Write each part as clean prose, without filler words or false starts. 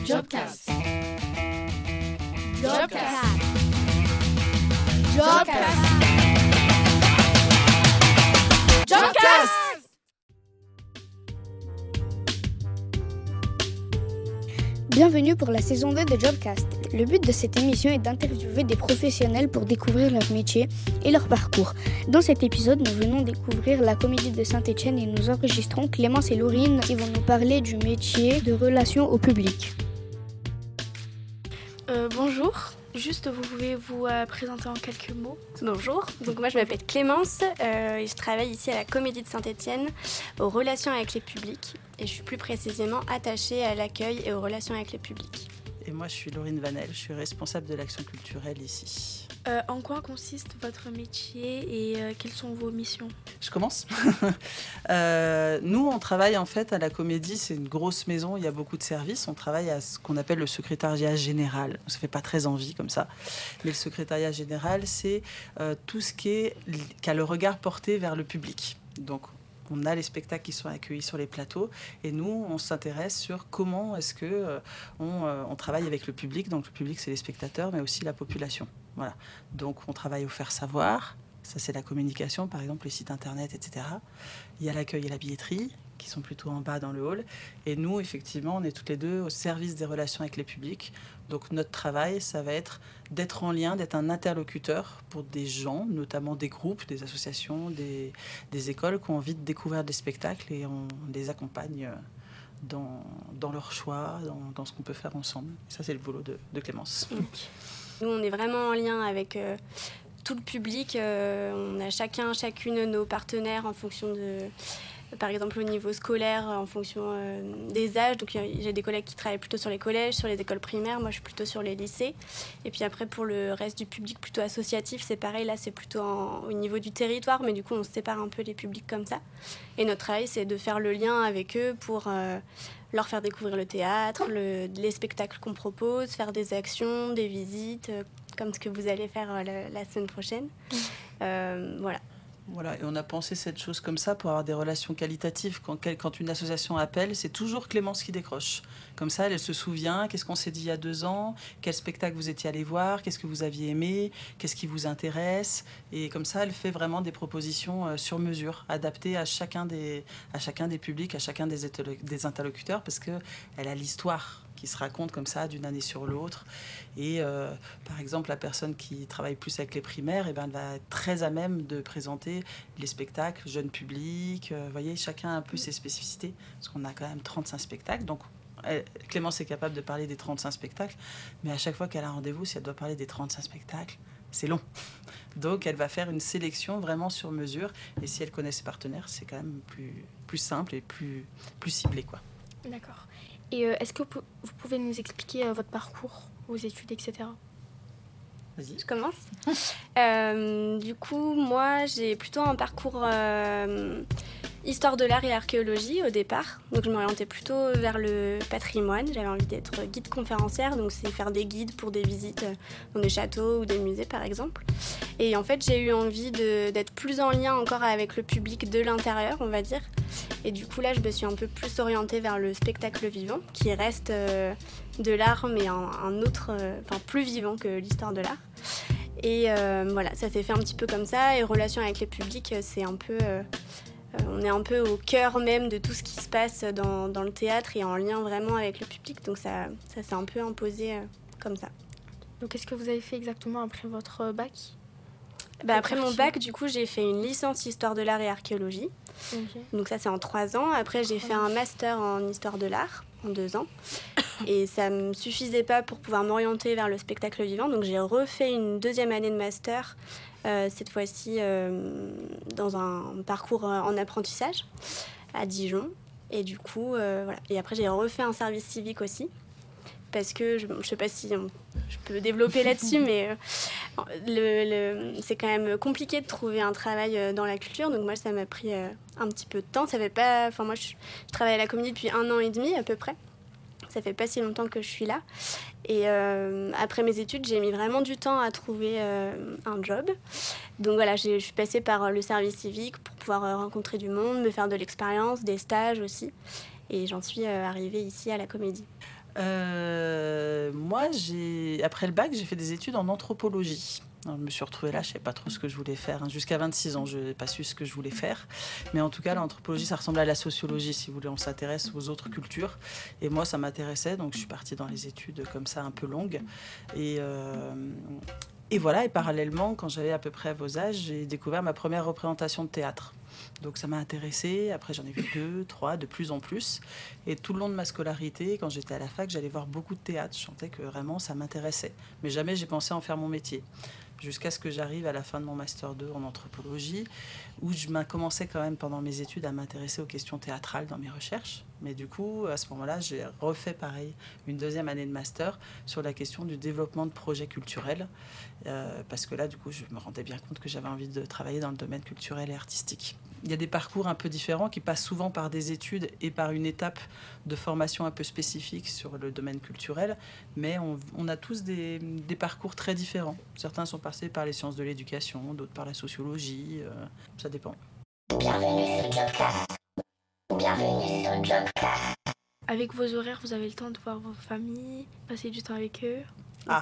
Jobcast. Jobcast. Jobcast. Jobcast. Bienvenue pour la saison 2 de Jobcast. Le but de cette émission est d'interviewer des professionnels pour découvrir leur métier et leur parcours. Dans cet épisode, nous venons découvrir la Comédie de Saint-Étienne et nous enregistrons Clémence et Laurine qui vont nous parler du métier de relation au public. Bonjour, juste vous pouvez vous présenter en quelques mots. Bonjour, donc moi je m'appelle Clémence et je travaille ici à la Comédie de Saint-Étienne aux relations avec les publics et je suis plus précisément attachée à l'accueil et aux relations avec les publics. Et moi je suis Laurine Vanel, je suis responsable de l'action culturelle ici. En quoi consiste votre métier et quelles sont vos missions ? Je commence. Nous, on travaille en fait à la Comédie, c'est une grosse maison, il y a beaucoup de services. On travaille à ce qu'on appelle le secrétariat général. Ça ne fait pas très envie comme ça. Mais le secrétariat général, c'est tout ce qui a le regard porté vers le public. Donc, on a les spectacles qui sont accueillis sur les plateaux et nous, on s'intéresse sur comment est-ce que on travaille avec le public. Donc, le public, c'est les spectateurs, mais aussi la population. Voilà. Donc, on travaille au faire savoir. Ça, c'est la communication, par exemple, les sites internet, etc. Il y a l'accueil et la billetterie, qui sont plutôt en bas dans le hall. Et nous, effectivement, on est toutes les deux au service des relations avec les publics. Donc, notre travail, ça va être d'être en lien, d'être un interlocuteur pour des gens, notamment des groupes, des associations, des écoles qui ont envie de découvrir des spectacles et on les accompagne dans leur choix, dans ce qu'on peut faire ensemble. Ça, c'est le boulot de Clémence. Nous, on est vraiment en lien avec tout le public. On a chacune nos partenaires en fonction de... Par exemple, au niveau scolaire, en fonction des âges. Donc, j'ai des collègues qui travaillent plutôt sur les collèges, sur les écoles primaires. Moi, je suis plutôt sur les lycées. Et puis après, pour le reste du public plutôt associatif, c'est pareil. Là, c'est plutôt au niveau du territoire. Mais du coup, on se sépare un peu les publics comme ça. Et notre travail, c'est de faire le lien avec eux pour leur faire découvrir le théâtre, les spectacles qu'on propose, faire des actions, des visites, comme ce que vous allez faire la semaine prochaine. Voilà. Voilà, et on a pensé cette chose comme ça pour avoir des relations qualitatives. Quand une association appelle, c'est toujours Clémence qui décroche. Comme ça, elle se souvient, qu'est-ce qu'on s'est dit il y a 2 ans, quel spectacle vous étiez allé voir, qu'est-ce que vous aviez aimé, qu'est-ce qui vous intéresse. Et comme ça, elle fait vraiment des propositions sur mesure, adaptées à chacun des publics, à chacun des interlocuteurs, parce qu'elle a l'histoire qui se raconte comme ça d'une année sur l'autre. Et par exemple, la personne qui travaille plus avec les primaires, elle va être très à même de présenter les spectacles jeunes publics. Vous voyez, chacun a un peu ses spécificités, parce qu'on a quand même 35 spectacles. Donc, Clémence est capable de parler des 35 spectacles, mais à chaque fois qu'elle a un rendez-vous, si elle doit parler des 35 spectacles, c'est long. Donc, elle va faire une sélection vraiment sur mesure. Et si elle connaît ses partenaires, c'est quand même plus simple et plus ciblé, quoi. D'accord. Et est-ce que vous pouvez nous expliquer votre parcours, vos études, etc. Vas-y. Je commence. Du coup, moi, j'ai plutôt un parcours histoire de l'art et archéologie au départ. Donc, je m'orientais plutôt vers le patrimoine. J'avais envie d'être guide conférencière, donc c'est faire des guides pour des visites dans des châteaux ou des musées, par exemple. Et en fait, j'ai eu envie d'être plus en lien encore avec le public de l'intérieur, on va dire. Et du coup, là, je me suis un peu plus orientée vers le spectacle vivant, qui reste de l'art, mais un autre, plus vivant que l'histoire de l'art. Et voilà, ça s'est fait un petit peu comme ça. Et relation avec les publics, c'est un peu... on est un peu au cœur même de tout ce qui se passe dans le théâtre et en lien vraiment avec le public. Donc ça s'est un peu imposé comme ça. Donc, qu'est-ce que vous avez fait exactement après votre bac ? Après mon bac, du coup, j'ai fait une licence histoire de l'art et archéologie. Okay. Donc ça, c'est en 3 ans. Après, j'ai fait un master en histoire de l'art en 2 ans. Et ça ne me suffisait pas pour pouvoir m'orienter vers le spectacle vivant. Donc j'ai refait une 2e année de master, cette fois-ci dans un parcours en apprentissage à Dijon. Et du coup, voilà. Et après, j'ai refait un service civique aussi. Parce que je ne sais pas si je peux développer là-dessus, mais c'est quand même compliqué de trouver un travail dans la culture. Donc moi, ça m'a pris un petit peu de temps. Ça fait pas, enfin moi, je travaille à la Comédie depuis 1 an et demi à peu près. Ça fait pas si longtemps que je suis là. Et après mes études, j'ai mis vraiment du temps à trouver un job. Donc voilà, je suis passée par le service civique pour pouvoir rencontrer du monde, me faire de l'expérience, des stages aussi. Et j'en suis arrivée ici à la Comédie. Moi, après le bac, j'ai fait des études en anthropologie. Alors, je me suis retrouvée là, je ne savais pas trop ce que je voulais faire. Jusqu'à 26 ans, je n'ai pas su ce que je voulais faire. Mais en tout cas, l'anthropologie, ça ressemble à la sociologie, si vous voulez. On s'intéresse aux autres cultures. Et moi, ça m'intéressait, donc je suis partie dans les études comme ça, un peu longues. Et voilà, et parallèlement, quand j'avais à peu près vos âges, j'ai découvert ma première représentation de théâtre. Donc ça m'a intéressée. Après, j'en ai vu 2, 3, de plus en plus. Et tout le long de ma scolarité, quand j'étais à la fac, j'allais voir beaucoup de théâtre. Je sentais que vraiment, ça m'intéressait. Mais jamais j'ai pensé en faire mon métier. Jusqu'à ce que j'arrive à la fin de mon Master 2 en anthropologie, où je commençais quand même pendant mes études à m'intéresser aux questions théâtrales dans mes recherches. Mais du coup, à ce moment-là, j'ai refait pareil, une deuxième année de master sur la question du développement de projets culturels. Parce que là, du coup, je me rendais bien compte que j'avais envie de travailler dans le domaine culturel et artistique. Il y a des parcours un peu différents qui passent souvent par des études et par une étape de formation un peu spécifique sur le domaine culturel, mais on a tous des parcours très différents. Certains sont passés par les sciences de l'éducation, d'autres par la sociologie, ça dépend. Bienvenue sur Jobcast. Bienvenue sur Jobcast. Avec vos horaires, vous avez le temps de voir vos familles, passer du temps avec eux Ah.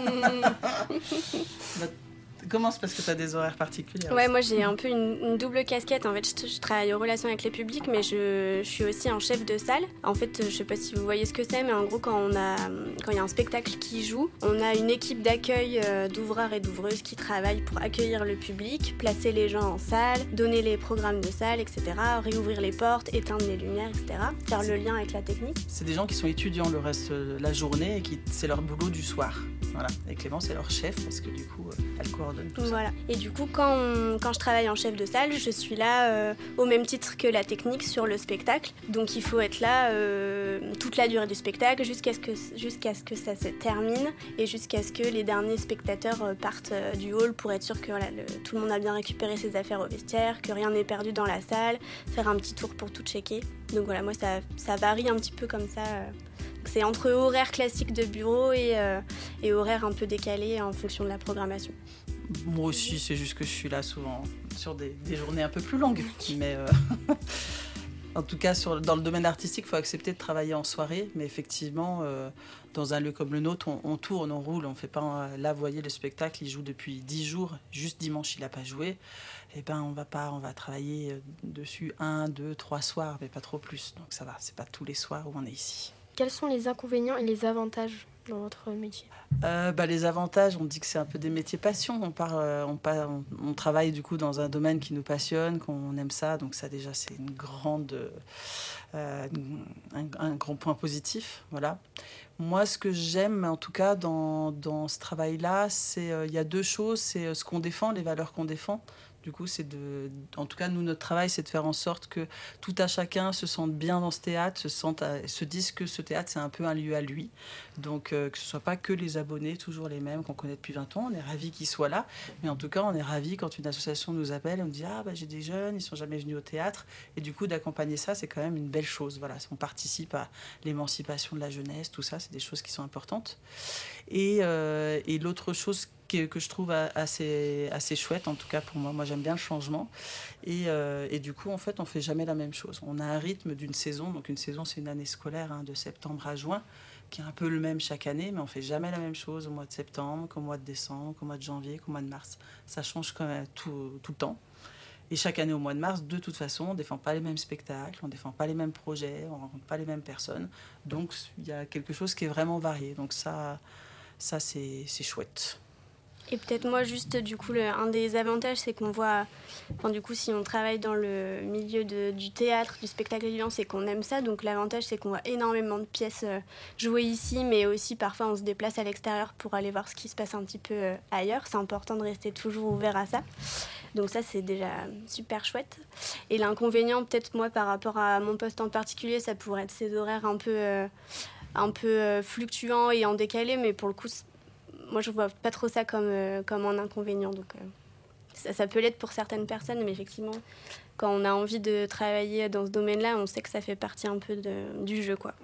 Comment c'est parce que tu as des horaires particuliers? Ouais, moi j'ai un peu une double casquette. En fait, je travaille aux relations avec les publics, mais je suis aussi un chef de salle. En fait, je sais pas si vous voyez ce que c'est, mais en gros, quand il y a un spectacle qui joue, on a une équipe d'accueil d'ouvreurs et d'ouvreuses qui travaillent pour accueillir le public, placer les gens en salle, donner les programmes de salle, etc., réouvrir les portes, éteindre les lumières, etc., faire le lien avec la technique. C'est des gens qui sont étudiants le reste de la journée et c'est leur boulot du soir. Voilà. Et Clémence, c'est leur chef parce que du coup, elle coordonne tout ça. Voilà. Et du coup, quand je travaille en chef de salle, je suis là au même titre que la technique sur le spectacle. Donc il faut être là toute la durée du spectacle jusqu'à ce que ça se termine et jusqu'à ce que les derniers spectateurs partent du hall pour être sûr que tout le monde a bien récupéré ses affaires au vestiaire, que rien n'est perdu dans la salle, faire un petit tour pour tout checker. Donc voilà, moi ça varie un petit peu comme ça. C'est entre horaire classique de bureau et horaire un peu décalé en fonction de la programmation. Moi aussi, c'est juste que je suis là souvent sur des journées un peu plus longues. Mais en tout cas, dans le domaine artistique, il faut accepter de travailler en soirée. Mais effectivement, dans un lieu comme le nôtre, on tourne, on roule. On fait pas. Là, vous voyez, le spectacle, il joue depuis 10 jours. Juste dimanche, il n'a pas joué. Eh ben, on va travailler dessus 1, 2, 3 soirs, mais pas trop plus. Donc ça va, c'est pas tous les soirs où on est ici. Quels sont les inconvénients et les avantages dans votre métier? Les avantages, on dit que c'est un peu des métiers passion. On travaille du coup dans un domaine qui nous passionne, qu'on aime ça. Donc ça déjà, c'est un grand point positif. Voilà. Moi, ce que j'aime, en tout cas, dans ce travail-là, il y a 2 choses. C'est ce qu'on défend, les valeurs qu'on défend. Du coup, en tout cas, nous, notre travail, c'est de faire en sorte que tout à chacun se sente bien dans ce théâtre, se dise que ce théâtre, c'est un peu un lieu à lui. Donc, que ce ne soit pas que les abonnés, toujours les mêmes qu'on connaît depuis 20 ans. On est ravis qu'ils soient là. Mais en tout cas, on est ravis quand une association nous appelle et on dit « Ah, j'ai des jeunes, ils ne sont jamais venus au théâtre. » Et du coup, d'accompagner ça, c'est quand même une belle chose. Voilà, on participe à l'émancipation de la jeunesse, tout ça, c'est des choses qui sont importantes. Et l'autre chose que je trouve assez chouette, en tout cas pour moi j'aime bien le changement, et du coup en fait on fait jamais la même chose. On a un rythme d'une saison, donc une saison c'est une année scolaire de septembre à juin, qui est un peu le même chaque année, mais on fait jamais la même chose au mois de septembre qu'au mois de décembre, qu'au mois de janvier, qu'au mois de mars. Ça change quand même tout le temps. Et chaque année au mois de mars, de toute façon, on ne défend pas les mêmes spectacles, on ne défend pas les mêmes projets, on ne rencontre pas les mêmes personnes. Donc il y a quelque chose qui est vraiment varié. Donc ça c'est chouette. Et peut-être moi, juste, du coup, un des avantages, c'est qu'on voit... Enfin, du coup, si on travaille dans le milieu du théâtre, du spectacle vivant, c'est qu'on aime ça. Donc, l'avantage, c'est qu'on voit énormément de pièces jouer ici, mais aussi, parfois, on se déplace à l'extérieur pour aller voir ce qui se passe un petit peu ailleurs. C'est important de rester toujours ouvert à ça. Donc ça, c'est déjà super chouette. Et l'inconvénient, peut-être, moi, par rapport à mon poste en particulier, ça pourrait être ces horaires un peu fluctuants et en décalé, mais pour le coup... Moi, je ne vois pas trop ça comme un inconvénient. Donc, ça peut l'être pour certaines personnes, mais effectivement, quand on a envie de travailler dans ce domaine-là, on sait que ça fait partie un peu du jeu, quoi.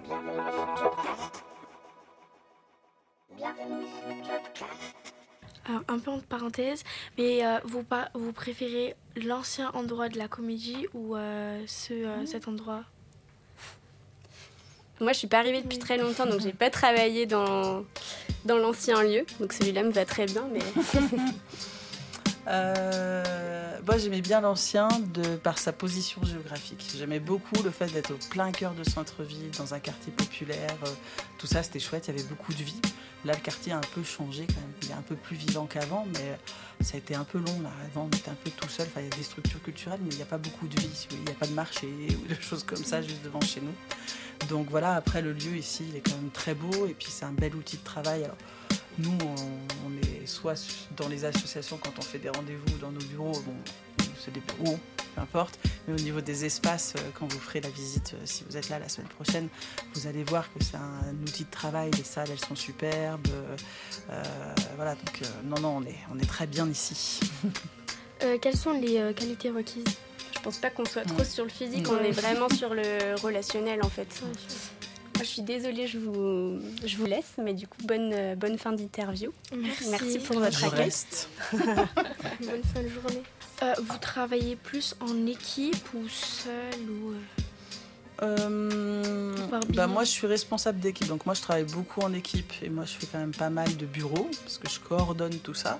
Alors, un peu en parenthèse, mais vous préférez l'ancien endroit de la Comédie ou cet endroit? Moi, je suis pas arrivée depuis très longtemps, donc j'ai pas travaillé dans l'ancien lieu. Donc celui-là me va très bien, mais... Moi, j'aimais bien l'ancien par sa position géographique. J'aimais beaucoup le fait d'être au plein cœur de centre-ville, dans un quartier populaire. Tout ça, c'était chouette, il y avait beaucoup de vie. Là, le quartier a un peu changé quand même. Il est un peu plus vivant qu'avant, mais ça a été un peu long. Là. Avant, on était un peu tout seul. Enfin, il y a des structures culturelles, mais il n'y a pas beaucoup de vie. Il n'y a pas de marché ou de choses comme ça juste devant chez nous. Donc voilà, après, le lieu ici, il est quand même très beau. Et puis, c'est un bel outil de travail. Alors, nous, on est soit dans les associations quand on fait des rendez-vous dans nos bureaux, bon, c'est des bureaux, peu importe, mais au niveau des espaces, quand vous ferez la visite, si vous êtes là la semaine prochaine, vous allez voir que c'est un outil de travail, les salles, elles sont superbes, voilà, donc non, on est très bien ici. Quelles sont les qualités requises? Je pense pas qu'on soit trop sur le physique, on est vraiment sur le relationnel en fait. Moi, je suis désolée, je vous laisse, mais du coup, bonne fin d'interview. Merci pour votre accueil. Bonne fin de journée. Vous travaillez plus en équipe ou seul ou moi, je suis responsable d'équipe, donc moi, je travaille beaucoup en équipe et moi, je fais quand même pas mal de bureaux parce que je coordonne tout ça.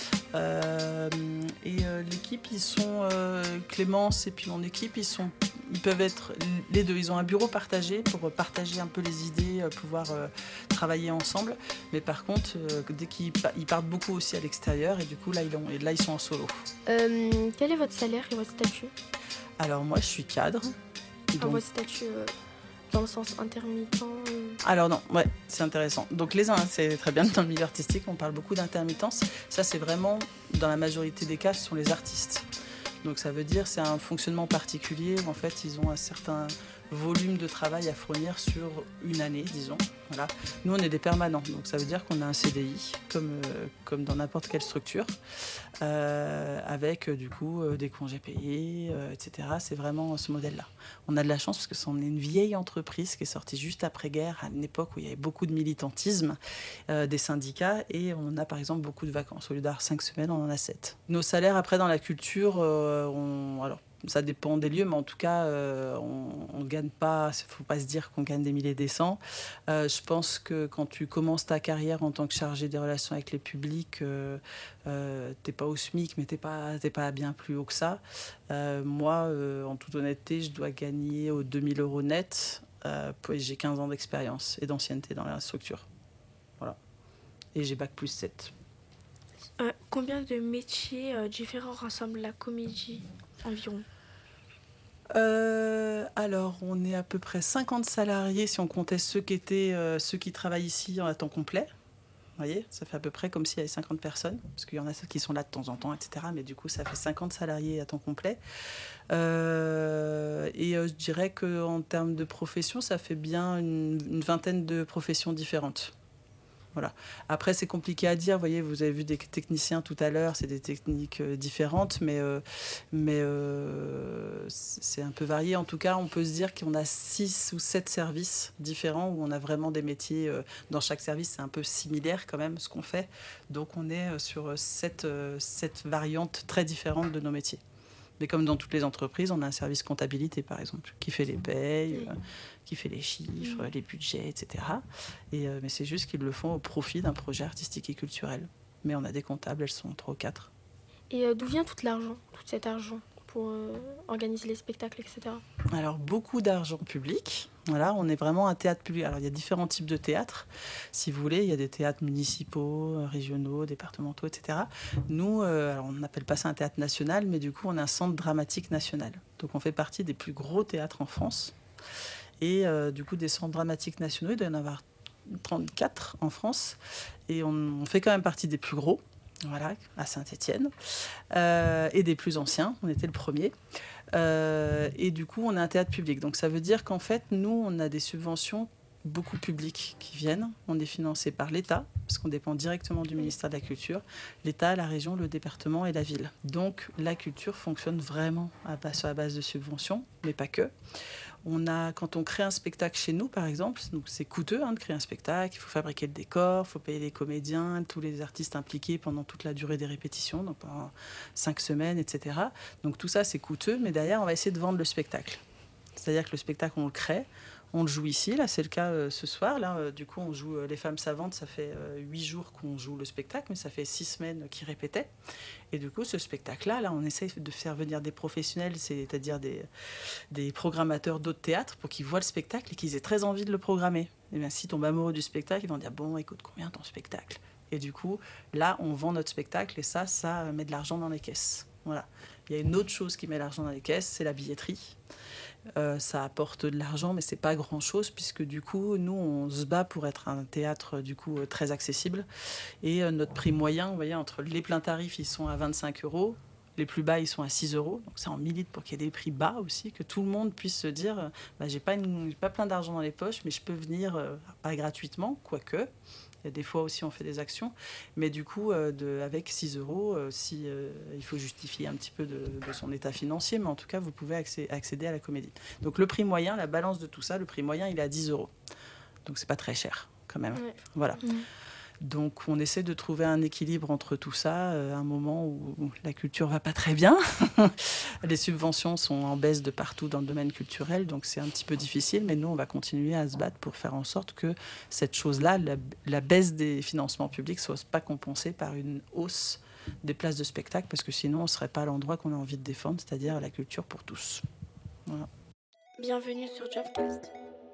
L'équipe, ils sont Clémence et puis mon équipe, ils peuvent être les deux. Ils ont un bureau partagé pour partager un peu les idées, pouvoir travailler ensemble. Mais par contre, dès qu'ils partent beaucoup aussi à l'extérieur et du coup là ils sont en solo. Quel est votre salaire et votre statut? Alors moi, je suis cadre. Donc... Votre statut dans le sens intermittent Alors non, ouais, c'est intéressant. Donc c'est très bien dans le milieu artistique, on parle beaucoup d'intermittence. Ça, c'est vraiment, dans la majorité des cas, ce sont les artistes. Donc ça veut dire c'est un fonctionnement particulier où en fait ils ont un certain volume de travail à fournir sur une année, disons. Voilà. Nous, on est des permanents, donc ça veut dire qu'on a un CDI, comme dans n'importe quelle structure, avec du coup des congés payés, etc. C'est vraiment ce modèle-là. On a de la chance parce que on est une vieille entreprise qui est sortie juste après-guerre, à une époque où il y avait beaucoup de militantisme des syndicats, et on a par exemple beaucoup de vacances. Au lieu d'avoir 5 semaines, on en a 7. Nos salaires après dans la culture, alors ça dépend des lieux, mais en tout cas, on ne gagne pas, il ne faut pas se dire qu'on gagne des milliers des cents. Je pense que quand tu commences ta carrière en tant que chargé des relations avec les publics, tu n'es pas au SMIC, mais tu n'es pas bien plus haut que ça. Moi, en toute honnêteté, je dois gagner aux 2000 € net. J'ai 15 ans d'expérience et d'ancienneté dans la structure. Voilà. Et j'ai bac+7. Combien de métiers différents rassemble la comédie environ? Alors, on est à peu près 50 salariés si on comptait ceux qui travaillent ici à temps complet. Vous voyez, ça fait à peu près comme s'il y avait 50 personnes, parce qu'il y en a ceux qui sont là de temps en temps, etc. Mais du coup, ça fait 50 salariés à temps complet. Je dirais qu'en termes de profession, ça fait bien une vingtaine de professions différentes. Voilà. Après, c'est compliqué à dire. Vous voyez, vous avez vu des techniciens tout à l'heure, c'est des techniques différentes, mais c'est un peu varié. En tout cas, on peut se dire qu'on a 6 ou 7 services différents où on a vraiment des métiers. Dans chaque service, c'est un peu similaire quand même ce qu'on fait. Donc, on est sur 7 variantes très différentes de nos métiers. Mais comme dans toutes les entreprises, on a un service comptabilité, par exemple, qui fait les payes, qui fait les chiffres, les budgets, etc. Mais c'est juste qu'ils le font au profit d'un projet artistique et culturel. Mais on a des comptables, elles sont 3 ou 4. Et d'où vient tout cet argent pour organiser les spectacles, etc. Alors, beaucoup d'argent public. Voilà, on est vraiment un théâtre public. Alors, il y a différents types de théâtres. Si vous voulez, il y a des théâtres municipaux, régionaux, départementaux, etc. Nous, alors on n'appelle pas ça un théâtre national, mais du coup, on a un centre dramatique national. Donc, on fait partie des plus gros théâtres en France. Et du coup, des centres dramatiques nationaux, il doit y en avoir 34 en France. Et on fait quand même partie des plus gros, voilà, à Saint-Étienne, et des plus anciens. On était le premier. Et du coup, on a un théâtre public. Donc, ça veut dire qu'en fait, nous, on a des subventions beaucoup publiques qui viennent. On est financé par l'État, parce qu'on dépend directement du ministère de la Culture. L'État, la région, le département et la ville. Donc, la culture fonctionne vraiment sur la base de subventions, mais pas que. Quand on crée un spectacle chez nous, par exemple, donc c'est coûteux de créer un spectacle, il faut fabriquer le décor, il faut payer les comédiens, tous les artistes impliqués pendant toute la durée des répétitions, donc pendant 5 semaines, etc. Donc tout ça, c'est coûteux, mais derrière, on va essayer de vendre le spectacle. C'est-à-dire que le spectacle, on le crée, On le joue ici, là c'est le cas ce soir. Là, du coup on joue Les Femmes Savantes, ça fait 8 jours qu'on joue le spectacle, mais ça fait 6 semaines qu'ils répétaient. Et du coup ce spectacle-là, là, on essaye de faire venir des professionnels, c'est-à-dire des programmateurs d'autres théâtres, pour qu'ils voient le spectacle et qu'ils aient très envie de le programmer. Et bien s'ils tombent amoureux du spectacle, ils vont dire bon, écoute, combien ton spectacle ? Et du coup, là, on vend notre spectacle et ça met de l'argent dans les caisses. Voilà. Il y a une autre chose qui met l'argent dans les caisses, c'est la billetterie. Ça apporte de l'argent, mais c'est pas grand-chose, puisque du coup, nous, on se bat pour être un théâtre du coup très accessible. Et notre prix moyen, vous voyez, entre les pleins tarifs, ils sont à 25 €. Les plus bas, ils sont à 6 €. Donc ça, on milite pour qu'il y ait des prix bas aussi, que tout le monde puisse se dire j'ai pas plein d'argent dans les poches, mais je peux venir, pas gratuitement, quoique. Il y a des fois aussi, on fait des actions. Mais du coup, avec 6 €, il faut justifier un petit peu de son état financier, mais en tout cas, vous pouvez accéder à la comédie. Donc le prix moyen, la balance de tout ça, le prix moyen, il est à 10 €. Donc c'est pas très cher, quand même. Ouais. Voilà. Donc on essaie de trouver un équilibre entre tout ça, à un moment où la culture va pas très bien. Les subventions sont en baisse de partout dans le domaine culturel, donc c'est un petit peu difficile, mais nous on va continuer à se battre pour faire en sorte que cette chose-là, la baisse des financements publics, soit pas compensée par une hausse des places de spectacle, parce que sinon on serait pas à l'endroit qu'on a envie de défendre, c'est-à-dire la culture pour tous. Voilà. Bienvenue sur Jobcast.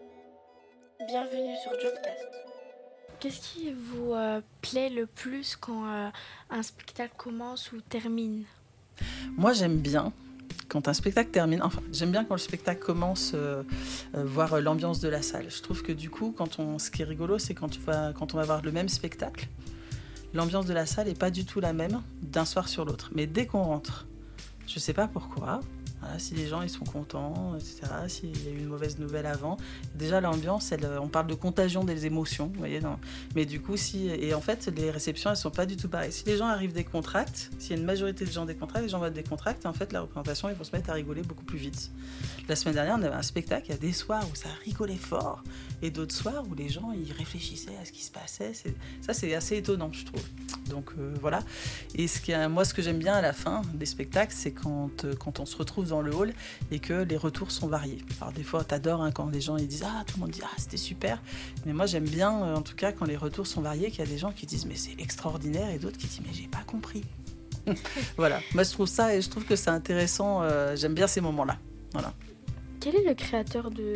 Bienvenue sur Jobcast. Qu'est-ce qui vous plaît le plus quand un spectacle commence ou termine ? Moi, j'aime bien quand un spectacle termine. Enfin, j'aime bien quand le spectacle commence, voir l'ambiance de la salle. Je trouve que du coup, ce qui est rigolo, c'est quand on va voir le même spectacle, l'ambiance de la salle n'est pas du tout la même d'un soir sur l'autre. Mais dès qu'on rentre, je ne sais pas pourquoi. Voilà, si les gens ils sont contents, etc., s'il y a eu une mauvaise nouvelle avant. Déjà, l'ambiance, on parle de contagion des émotions, vous voyez, non. Mais du coup, et en fait, les réceptions, elles ne sont pas du tout pareilles. Si les gens arrivent décontractés, s'il y a une majorité de gens décontractés, les gens vont décontractés, en fait, la représentation, ils vont se mettre à rigoler beaucoup plus vite. La semaine dernière, on avait un spectacle, il y a des soirs où ça rigolait fort, et d'autres soirs où les gens, ils réfléchissaient à ce qui se passait. Ça, c'est assez étonnant, je trouve. Donc, voilà. Et moi, ce que j'aime bien à la fin des spectacles, c'est quand on se retrouve dans le hall et que les retours sont variés. Alors des fois t'adores quand les gens ils disent tout le monde dit c'était super, mais moi j'aime bien en tout cas quand les retours sont variés, qu'il y a des gens qui disent mais c'est extraordinaire et d'autres qui disent mais j'ai pas compris. Voilà, moi je trouve ça et je trouve que c'est intéressant, j'aime bien ces moments-là. Voilà. Qui est le créateur de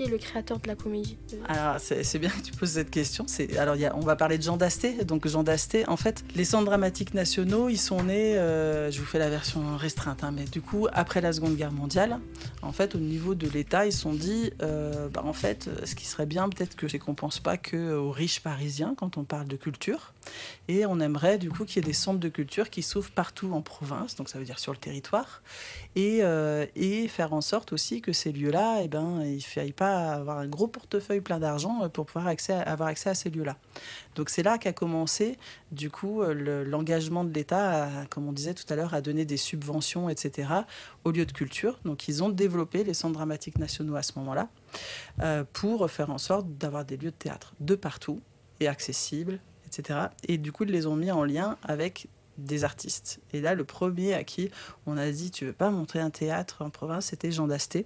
la comédie ? Alors, c'est bien que tu poses cette question. On va parler de Jean Dasté. Donc, Jean Dasté, en fait, les centres dramatiques nationaux, ils sont nés, je vous fais la version restreinte, mais du coup, après la Seconde Guerre mondiale, en fait, au niveau de l'État, ils se sont dit, en fait, ce qui serait bien, peut-être c'est qu'on ne pense pas qu'aux riches parisiens quand on parle de culture. Et on aimerait, du coup, qu'il y ait des centres de culture qui s'ouvrent partout en province, donc ça veut dire sur le territoire, et faire en sorte aussi que ces lieux-là, il ne faille pas avoir un gros portefeuille plein d'argent pour pouvoir avoir accès à ces lieux-là. Donc c'est là qu'a commencé, du coup, l'engagement de l'État, comme on disait tout à l'heure, à donner des subventions, etc., aux lieux de culture. Donc ils ont développé les centres dramatiques nationaux à ce moment-là pour faire en sorte d'avoir des lieux de théâtre de partout et accessibles, etc. Et du coup, ils les ont mis en lien avec des artistes. Et là, le premier à qui on a dit « Tu veux pas montrer un théâtre en province ?» c'était Jean Dasté.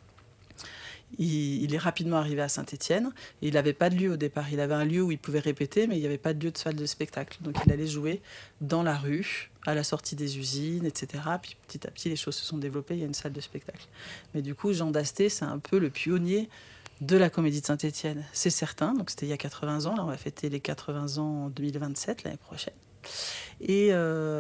Il est rapidement arrivé à Saint-Étienne. Il n'avait pas de lieu au départ. Il avait un lieu où il pouvait répéter, mais il n'y avait pas de lieu de salle de spectacle. Donc il allait jouer dans la rue, à la sortie des usines, etc. Puis petit à petit, les choses se sont développées. Il y a une salle de spectacle. Mais du coup, Jean Dasté, c'est un peu le pionnier de la Comédie de Saint-Étienne. C'est certain. Donc c'était il y a 80 ans. Là, on va fêter les 80 ans en 2027, l'année prochaine. Et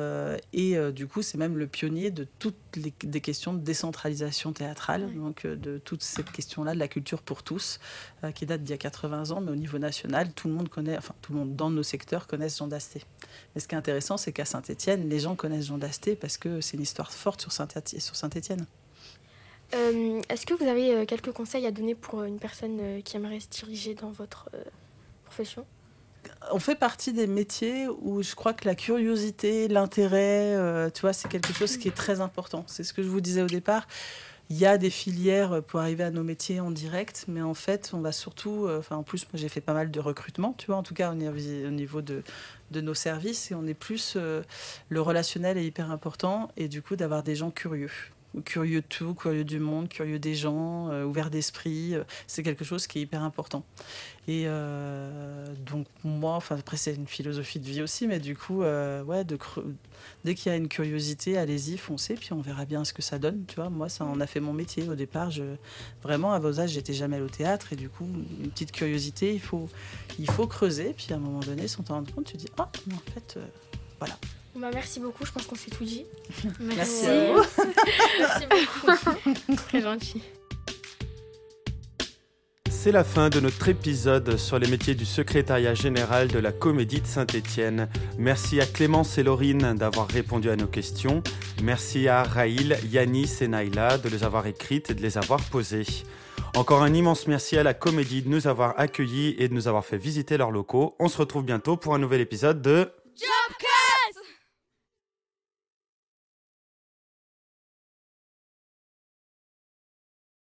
du coup, c'est même le pionnier de toutes des questions de décentralisation théâtrale, donc de toute cette question-là de la culture pour tous, qui date d'il y a 80 ans, mais au niveau national, tout le monde dans nos secteurs connaissent Jean Dasté. Mais ce qui est intéressant, c'est qu'à Saint-Étienne, les gens connaissent Jean Dasté parce que c'est une histoire forte sur Saint-Étienne. Est-ce que vous avez quelques conseils à donner pour une personne qui aimerait se diriger dans votre profession ? On fait partie des métiers où je crois que la curiosité, l'intérêt, tu vois, c'est quelque chose qui est très important. C'est ce que je vous disais au départ. Il y a des filières pour arriver à nos métiers en direct, mais en fait, on va surtout... en plus, moi, j'ai fait pas mal de recrutement, tu vois, en tout cas au niveau de nos services, et on est plus... le relationnel est hyper important, et du coup, d'avoir des gens curieux. curieux de tout, curieux du monde, curieux des gens, ouvert d'esprit. C'est quelque chose qui est hyper important. Et donc moi, enfin après c'est une philosophie de vie aussi, mais du coup, dès qu'il y a une curiosité, allez-y, foncez, puis on verra bien ce que ça donne. Tu vois, moi ça en a fait mon métier. Au départ, vraiment à vos âges, j'étais jamais allée au théâtre, et du coup, une petite curiosité, il faut creuser, puis à un moment donné, sans t'en rendre compte, tu dis mais en fait, voilà. Merci beaucoup, je pense qu'on s'est tout dit. Merci à vous. Merci beaucoup. Très gentil. C'est la fin de notre épisode sur les métiers du secrétariat général de la Comédie de Saint-Étienne. Merci à Clémence et Laurine d'avoir répondu à nos questions. Merci à Raïl, Yanis et Naïla de les avoir écrites et de les avoir posées. Encore un immense merci à la Comédie de nous avoir accueillis et de nous avoir fait visiter leurs locaux. On se retrouve bientôt pour un nouvel épisode de